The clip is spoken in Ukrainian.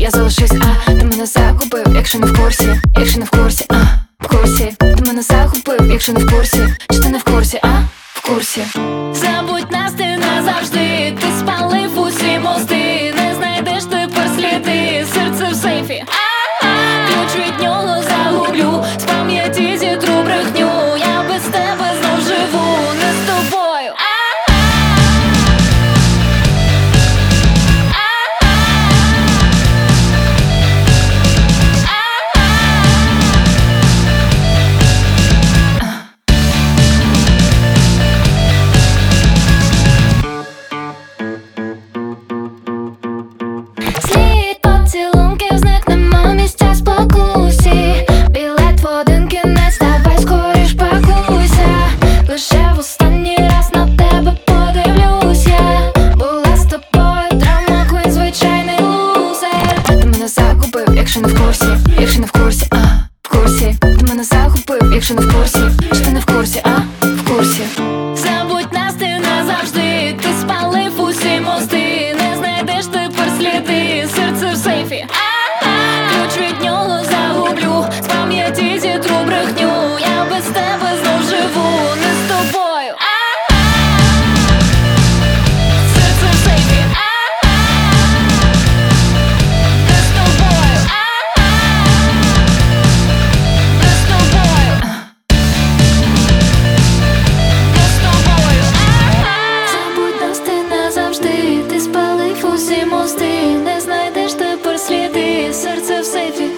я залишусь, ти мене загубив, якщо не в курсі, якщо не в курсі, в курсі. Ти мене загубив, якщо не в курсі, чи ти не в курсі, в курсі. Забудь нас, ти назавжди, ти спалив усі мости, не знайдеш тепер сліди, серце в сейфі, ключ від нього загублю, з пам'яті зітру брехню, я без тебе знов живу, не з тобою. Слід поцілунків, зникнемо місця спокусі. Білет в один кінець, давай скоріш пакуйся. Лише в останній раз на тебе подивлюсь я. Була з тобою драма квін, звичайний лузер. Ти мене загубив, якщо не в курсі, якщо не в курсі, в курсі. Ти мене загубив, якщо не в курсі, чи ти не в курсі, в курсі. Забудь нас, ти назавжди, ти спалив усі мости, не знайдеш тепер сліди, серце в сейфі, ключ від нього загублю, з пам'яті зітру брехню, я без тебе знов живу, не з тобою. Серце в сейфі, не з тобою, не з тобою, не з тобою. Забудь нас, ти назавжди, ти спалив усі мости, не знайдеш тепер сліди, серце в сейфі.